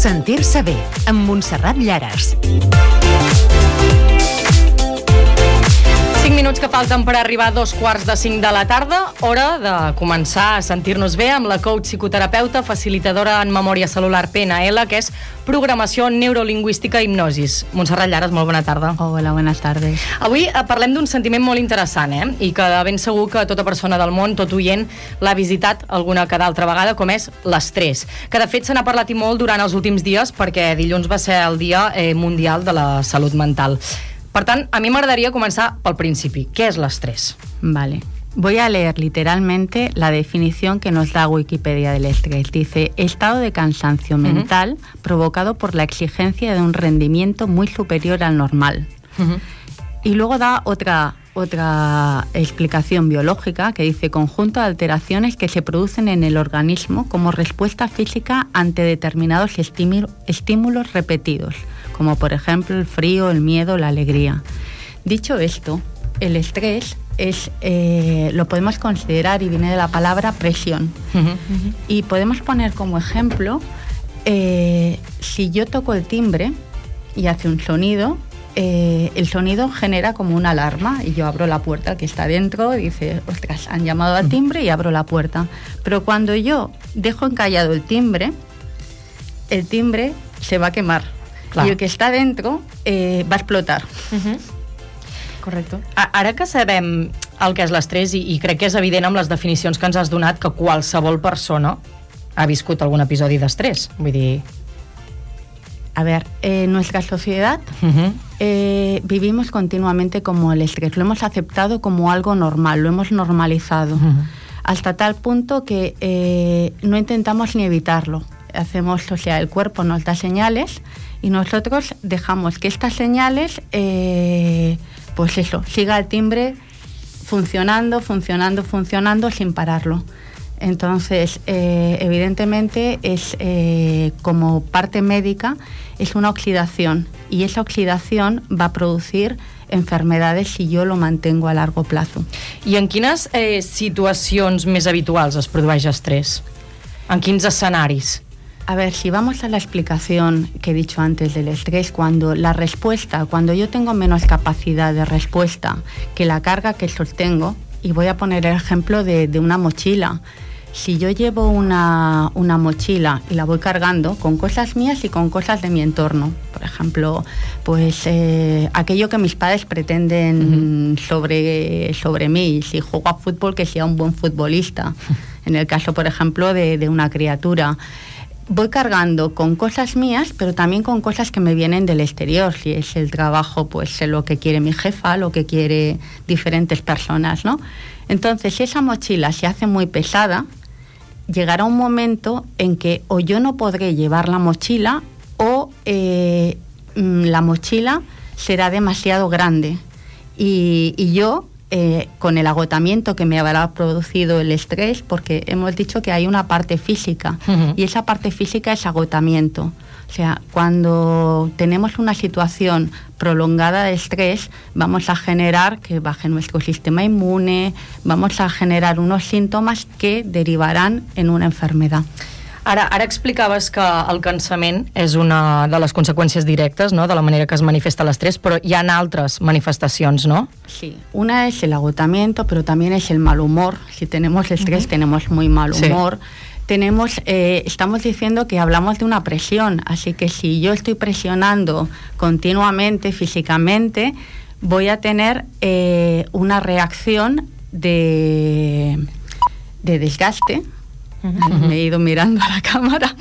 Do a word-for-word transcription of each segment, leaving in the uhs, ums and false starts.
Sentir-se bé, amb Montserrat Llares. cinc minuts que falten per arribar a dos quarts de cinc de la tarda, hora de començar a sentir-nos bé amb la coach psicoterapeuta, facilitadora en memòria celular P N L, que és programació neurolingüística i hipnosis. Montserrat Llares, molt bona tarda. Hola, buenas tardes. Avui parlem d'un sentiment molt interessant, eh? I que de ben segur que tota persona del món, tot oient, l'ha visitat alguna que d'altra vegada, com és l'estrès, que de fet se n'ha parlat i molt durant els últims dies perquè dilluns va ser el Dia eh, Mundial de la Salut Mental. Per tant, a mi m'agradaria començar pel principi. ¿Qué es l'estrés? Vale. Voy a leer literalmente la definición que nos da Wikipedia del estrés. Dice, estado de cansancio mental uh-huh. provocado por la exigencia de un rendimiento muy superior al normal. Uh-huh. Y luego da otra, otra explicación biológica que dice, conjunto de alteraciones que se producen en el organismo como respuesta física ante determinados estímulos, estímulos repetidos, como por ejemplo el frío, el miedo, la alegría. Dicho esto, el estrés es, eh, lo podemos considerar, y viene de la palabra presión. Uh-huh. Uh-huh. Y podemos poner como ejemplo, eh, si yo toco el timbre y hace un sonido, eh, el sonido genera como una alarma y yo abro la puerta, que está dentro, y dice, ostras, han llamado al timbre, y abro la puerta. Pero cuando yo dejo encallado el timbre, el timbre se va a quemar. Clar. I el que està dentro eh, va explotar. Uh-huh. Correcte. Ara que sabem el que és l'estrès, i, i crec que és evident amb les definicions que ens has donat que qualsevol persona ha viscut algun episodi d'estrès. Vull dir... A ver, en eh, nuestra sociedad uh-huh. eh, vivimos continuamente como el estrés. Lo hemos aceptado como algo normal, lo hemos normalizado. Uh-huh. Hasta tal punto que eh, no intentamos ni evitarlo. Hacemos, o sea, el cuerpo nos da señales y nosotros dejamos que estas señales, eh, pues eso, siga el timbre funcionando, funcionando, funcionando sin pararlo. Entonces, eh, evidentemente, es eh, como parte médica, es una oxidación, y esa oxidación va a producir enfermedades si yo lo mantengo a largo plazo. I en quines eh, situacions més habituals es produeix estrès? En quins escenaris? A ver, si vamos a la explicación que he dicho antes del estrés, cuando la respuesta, cuando yo tengo menos capacidad de respuesta que la carga que sostengo, y voy a poner el ejemplo de, de una mochila. Si yo llevo una, una mochila y la voy cargando con cosas mías y con cosas de mi entorno, por ejemplo, pues eh, aquello que mis padres pretenden uh-huh. sobre, sobre mí, si juego a fútbol, que sea un buen futbolista, en el caso, por ejemplo, de, de una criatura. Voy cargando con cosas mías, pero también con cosas que me vienen del exterior. Si es el trabajo, pues sé lo que quiere mi jefa, lo que quiere diferentes personas, ¿no? Entonces, si esa mochila se hace muy pesada, llegará un momento en que o yo no podré llevar la mochila o eh, la mochila será demasiado grande. Y, y yo... Eh, con el agotamiento que me habrá producido el estrés, porque hemos dicho que hay una parte física, uh-huh. y esa parte física es agotamiento. O sea, cuando tenemos una situación prolongada de estrés, vamos a generar que baje nuestro sistema inmune, vamos a generar unos síntomas que derivarán en una enfermedad. Ara, ara explicaves que el cansament és una de les conseqüències directes, ¿no?, de la manera que es manifesta l'estrés, però hi ha altres manifestacions, ¿no? Sí, una es el agotamiento, pero también es el mal humor. Si tenemos estrés, uh-huh. tenemos muy mal humor. Sí. Tenemos, eh, estamos diciendo que hablamos de una presión, así que si yo estoy presionando continuamente, físicamente, voy a tener eh, una reacción de, de desgaste. Uh-huh. Me he ido mirando a la cámara.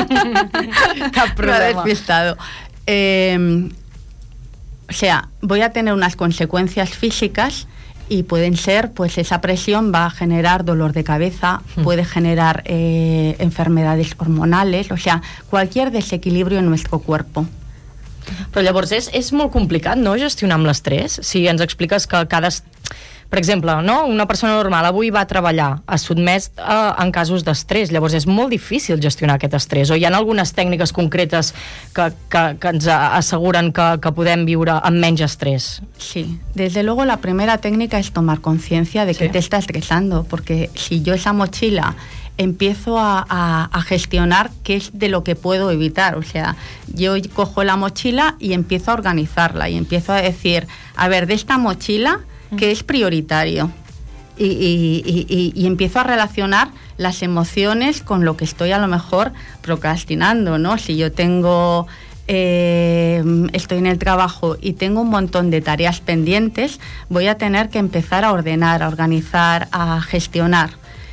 Me ha despistado. Eh, o sea, voy a tener unas consecuencias físicas y pueden ser, pues esa presión va a generar dolor de cabeza, uh-huh. puede generar eh, enfermedades hormonales, o sea, cualquier desequilibrio en nuestro cuerpo. Però llavors és, és molt complicat, no?, gestionar amb l'estrès? Si ens expliques que cada... Per exemple, no? Una persona normal avui va a treballar, es sotmet a, en casos d'estrès, llavors és molt difícil gestionar aquest estrès, o hi ha algunes tècniques concretes que, que, que ens asseguren que, que podem viure amb menys estrès? Sí, desde luego la primera técnica es tomar conciencia de que sí. te está estresando, porque si yo esa mochila empiezo a, a, a gestionar qué es de lo que puedo evitar. O sea, yo cojo la mochila y empiezo a organizarla y empiezo a decir, a ver, de esta mochila, ¿qué es prioritario? Y, y, y, y empiezo a relacionar las emociones con lo que estoy a lo mejor procrastinando, ¿no? Si yo tengo, eh, estoy en el trabajo y tengo un montón de tareas pendientes, voy a tener que empezar a ordenar, a organizar, a gestionar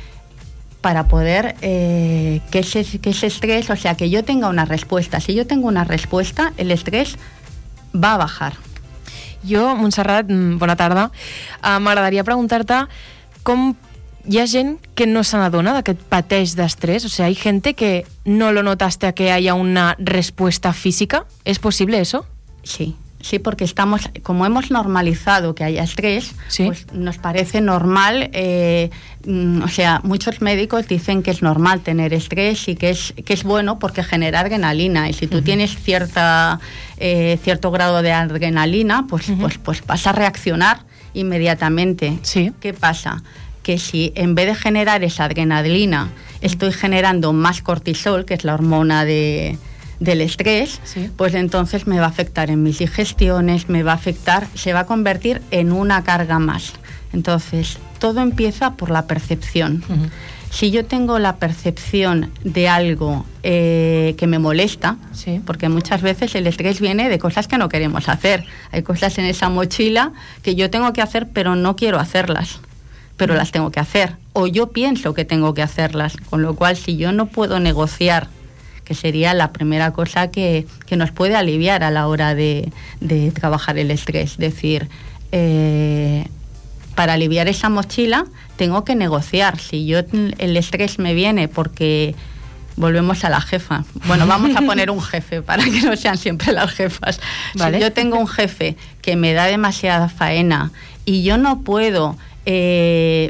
para poder eh, que, ese, que ese estrés, o sea, que yo tenga una respuesta. Si yo tengo una respuesta, el estrés va a bajar. Jo, Montserrat, bona tarda. Uh, M'agradaria preguntar-te com hi ha gent que no se n'adona que pateix d'estrès. O sea, hay gente que no lo nota hasta que haya una respuesta física. ¿Es posible eso? Sí. Sí, porque estamos, como hemos normalizado que haya estrés, ¿sí? Pues nos parece normal, eh, mm, o sea, muchos médicos dicen que es normal tener estrés y que es, que es bueno porque genera adrenalina, y si tú uh-huh. tienes cierta, eh, cierto grado de adrenalina, pues, uh-huh. pues, pues vas a reaccionar inmediatamente. ¿Sí? ¿Qué pasa? Que si en vez de generar esa adrenalina estoy generando más cortisol, que es la hormona de... del estrés, sí. pues entonces me va a afectar en mis digestiones, me va a afectar, se va a convertir en una carga más. Entonces, todo empieza por la percepción. Uh-huh. Si yo tengo la percepción de algo eh, que me molesta, sí. porque muchas veces el estrés viene de cosas que no queremos hacer. Hay cosas en esa mochila que yo tengo que hacer, pero no quiero hacerlas, pero uh-huh. las tengo que hacer. O yo pienso que tengo que hacerlas, con lo cual si yo no puedo negociar, que sería la primera cosa que, que nos puede aliviar a la hora de, de trabajar el estrés. Es decir, eh, para aliviar esa mochila tengo que negociar. Si yo el estrés me viene porque volvemos a la jefa. Bueno, vamos a poner un jefe para que no sean siempre las jefas. ¿Vale? Si yo tengo un jefe que me da demasiada faena y yo no puedo eh,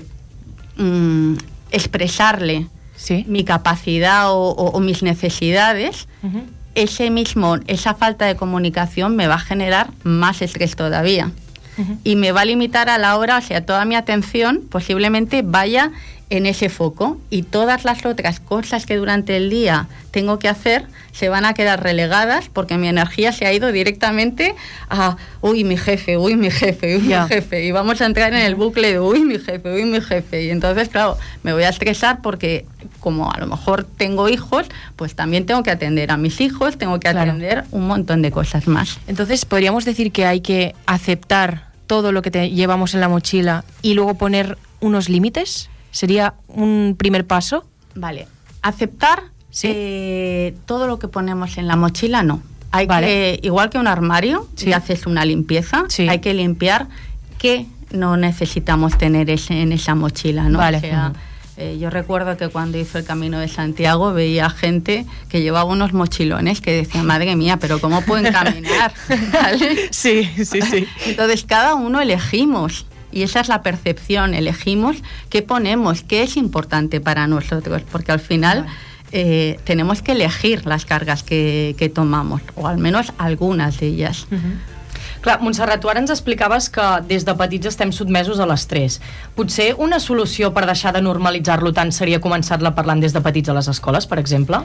mm, expresarle ¿sí? mi capacidad o, o, o mis necesidades, uh-huh. ese mismo, esa falta de comunicación me va a generar más estrés todavía. Uh-huh. Y me va a limitar a la hora, o sea, toda mi atención posiblemente vaya en ese foco, y todas las otras cosas que durante el día tengo que hacer se van a quedar relegadas porque mi energía se ha ido directamente a uy, mi jefe, uy, mi jefe, uy, yeah. mi jefe, y vamos a entrar en el bucle de uy, mi jefe, uy, mi jefe, y entonces, claro, me voy a estresar porque como a lo mejor tengo hijos, pues también tengo que atender a mis hijos, tengo que atender claro. un montón de cosas más. Entonces, ¿podríamos decir que hay que aceptar todo lo que te llevamos en la mochila y luego poner unos límites? ¿Sería un primer paso? Vale. Aceptar ¿sí? eh, todo lo que ponemos en la mochila, no. Hay vale. que, igual que un armario, si sí. haces una limpieza, sí. hay que limpiar qué no necesitamos tener ese, en esa mochila, ¿no? Vale. O sea, eh, yo recuerdo que cuando hizo el Camino de Santiago veía gente que llevaba unos mochilones que decía, madre mía, pero ¿cómo pueden caminar? ¿Vale? Sí, sí, sí. Entonces cada uno elegimos. Y esa es la percepción, elegimos qué ponemos, qué es importante para nosotros, porque al final eh, tenemos que elegir las cargas que, que tomamos, o al menos algunes d'elles. Uh-huh. Clar, Montserrat, tu ara ens explicaves que des de petits estem sotmesos a l'estrès. Potser una solució per deixar de normalitzar-lo tant seria començar-la parlant des de petits a les escoles, per exemple?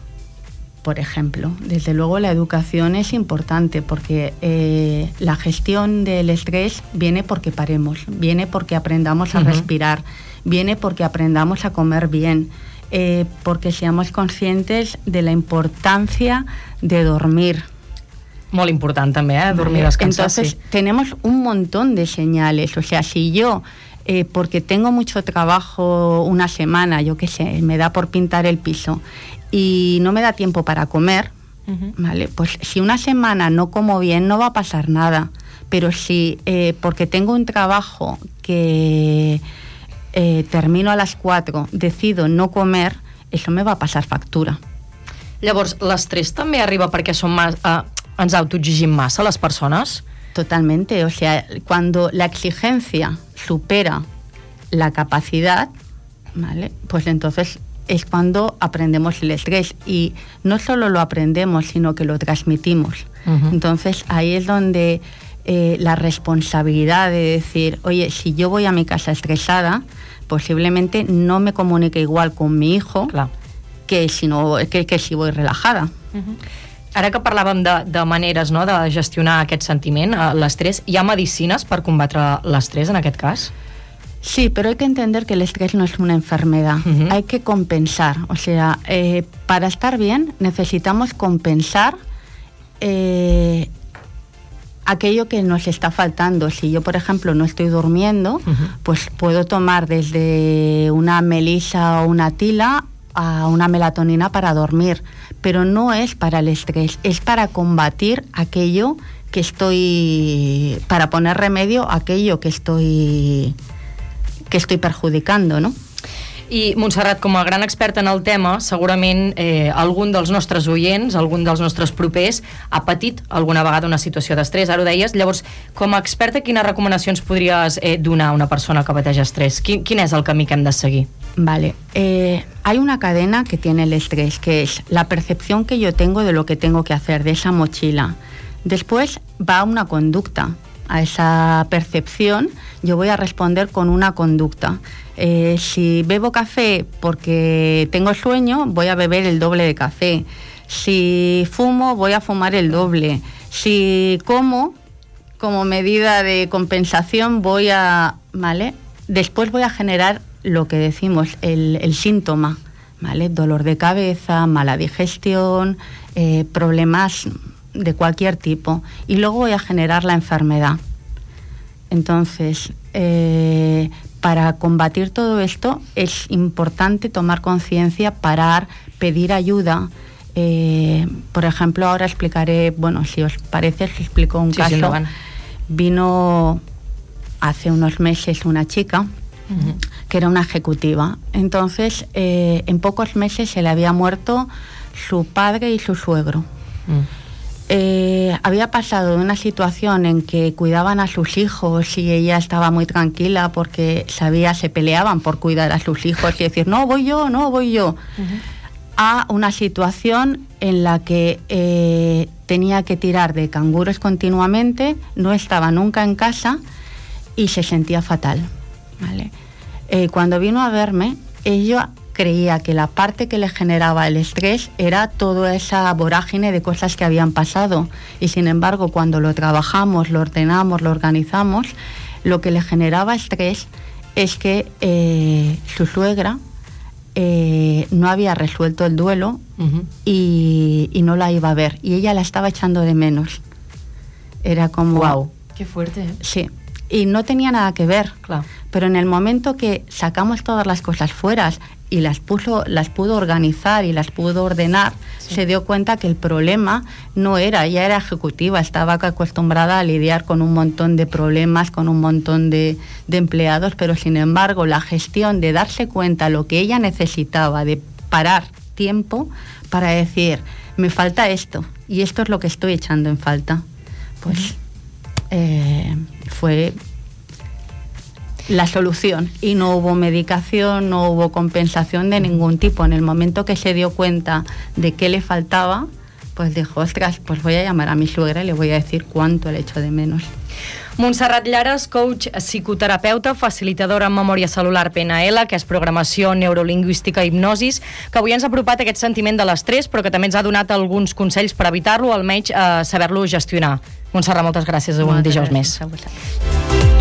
Por ejemplo, desde luego la educación es importante porque eh, la gestión del estrés viene porque paremos, viene porque aprendamos a uh-huh. respirar, viene porque aprendamos a comer bien, eh, porque seamos conscientes de la importancia de dormir. Molt important també, eh? Dormir, descansar. Entonces, sí. tenemos un montón de señales. O sea, si yo, eh, porque tengo mucho trabajo una semana, yo qué sé, me da por pintar el piso y no me da tiempo para comer, uh-huh. ¿vale? Pues si una semana no como bien, no va a pasar nada. Pero si, eh, porque tengo un trabajo que eh, termino a las cuatro, decido no comer, eso me va a pasar factura. Llavors, l'estrès també arriba perquè som mas, eh, ens autoexigim massa les persones? Totalmente, o sea, cuando la exigencia supera la capacidad, ¿vale? Pues entonces es cuando aprendemos el estrés, y no solo lo aprendemos, sino que lo transmitimos. Uh-huh. Entonces ahí es donde eh, la responsabilidad de decir, oye, si yo voy a mi casa estresada, posiblemente no me comunique igual con mi hijo Clar. que si, no, que, que si voy relajada. Uh-huh. Ara que parlàvem de, de maneres, no?, de gestionar aquest sentiment, eh, l'estrès, ¿hi ha medicines per combatre l'estrès en aquest cas? Sí, pero hay que entender que el estrés no es una enfermedad, uh-huh. hay que compensar, o sea, eh, para estar bien necesitamos compensar eh, aquello que nos está faltando. Si yo, por ejemplo, no estoy durmiendo, uh-huh. pues puedo tomar desde una melisa o una tila a una melatonina para dormir, pero no es para el estrés, es para combatir aquello que estoy, para poner remedio a aquello que estoy... que estoy perjudicando, no? I Montserrat, com a gran experta en el tema, segurament eh, algun dels nostres oients, algun dels nostres propers ha patit alguna vegada una situació d'estrès, ara ho deies. Llavors, com a experta, quines recomanacions podries eh, donar a una persona que pateix estrès? Quin, quin és el camí que hem de seguir? Vale, eh, hay una cadena que tiene el estrés, que es la percepción que yo tengo de lo que tengo que hacer, de esa mochila. Después va una conducta. A esa percepción yo voy a responder con una conducta. Eh, si bebo café porque tengo sueño, voy a beber el doble de café. Si fumo, voy a fumar el doble. Si como, como medida de compensación, voy a... ¿vale? Después voy a generar lo que decimos, el, el síntoma, ¿vale? Dolor de cabeza, mala digestión, eh, problemas de cualquier tipo, y luego voy a generar la enfermedad. Entonces, eh, para combatir todo esto es importante tomar conciencia, parar, pedir ayuda. Eh, por ejemplo, ahora explicaré, bueno, si os parece, os explico un sí, caso. Sí, no Vino hace unos meses una chica uh-huh. que era una ejecutiva. Entonces, eh, en pocos meses se le había muerto su padre y su suegro. Uh-huh. Eh, había pasado de una situación en que cuidaban a sus hijos y ella estaba muy tranquila porque sabía, se peleaban por cuidar a sus hijos y decir, no, voy yo, no, voy yo, uh-huh. a una situación en la que eh, tenía que tirar de canguros continuamente, no estaba nunca en casa y se sentía fatal, ¿vale? Eh, cuando vino a verme, ella creía que la parte que le generaba el estrés era toda esa vorágine de cosas que habían pasado, y sin embargo cuando lo trabajamos, lo ordenamos, lo organizamos, lo que le generaba estrés es que eh, su suegra eh, no había resuelto el duelo uh-huh. y, y no la iba a ver, y ella la estaba echando de menos. Era como... ¡Wow! ¡Qué fuerte! ¿eh? Sí, y no tenía nada que ver, claro. Pero en el momento que sacamos todas las cosas fuera y las puso, las pudo organizar y las pudo ordenar, sí. se dio cuenta que el problema no era, ella era ejecutiva, estaba acostumbrada a lidiar con un montón de problemas, con un montón de, de empleados, pero sin embargo la gestión de darse cuenta lo que ella necesitaba, de parar tiempo para decir, me falta esto y esto es lo que estoy echando en falta, pues eh, fue la solución, y no hubo medicación, no hubo compensación de ningún tipo. En el momento que se dio cuenta de qué le faltaba, pues dijo, ostras, pues voy a llamar a mi suegra y le voy a decir cuánto le echo de menos. Montserrat Llares, coach psicoterapeuta, facilitadora en memòria celular P N L, que és programació neurolingüística i hipnosis, que avui ens ha apropat aquest sentiment de l'estrès, però que també ens ha donat alguns consells per evitar-lo, almenys eh, saber-lo gestionar. Montserrat, moltes gràcies, un dijous més. A vosaltres.